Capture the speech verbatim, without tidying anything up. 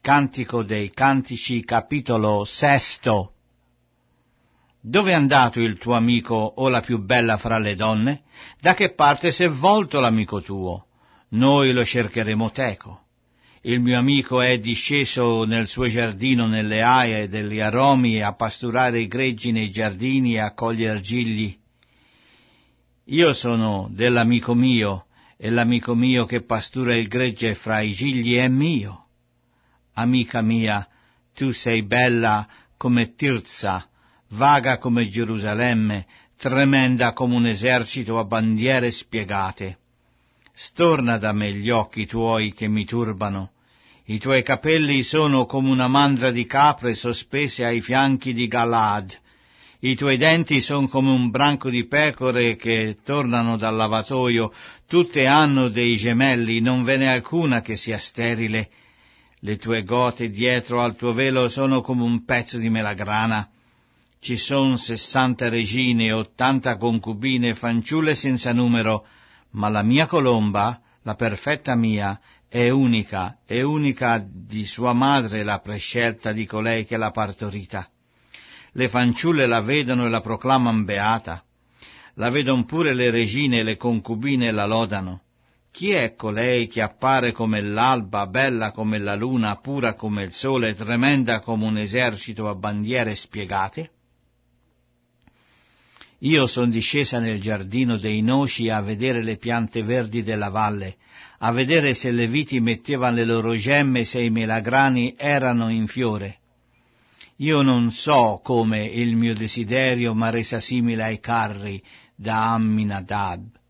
Cantico dei Cantici, capitolo sesto. Dove è andato il tuo amico o la più bella fra le donne? Da che parte s'è volto l'amico tuo? Noi lo cercheremo teco. Il mio amico è disceso nel suo giardino nelle aie degli aromi a pasturare i greggi nei giardini e a coglier gigli. Io sono dell'amico mio, e l'amico mio che pastura il gregge fra i gigli è mio. Amica mia, tu sei bella come Tirza, vaga come Gerusalemme, tremenda come un esercito a bandiere spiegate. Storna da me gli occhi tuoi che mi turbano. I tuoi capelli sono come una mandra di capre sospese ai fianchi di Galad. I tuoi denti sono come un branco di pecore che tornano dal lavatoio. Tutte hanno dei gemelli, non ve n'è alcuna che sia sterile. Le tue gote dietro al tuo velo sono come un pezzo di melagrana. Ci son sessanta regine e ottanta concubine, fanciulle senza numero, ma la mia colomba, la perfetta mia, è unica, è unica di sua madre la prescelta di colei che l'ha partorita. Le fanciulle la vedono e la proclaman beata, la vedon pure le regine e le concubine e la lodano. Chi è colei che appare come l'alba, bella come la luna, pura come il sole, tremenda come un esercito a bandiere spiegate? Io son discesa nel giardino dei noci a vedere le piante verdi della valle, a vedere se le viti mettevano le loro gemme, se i melagrani erano in fiore. Io non so come il mio desiderio m'ha resa simile ai carri da Amminadab.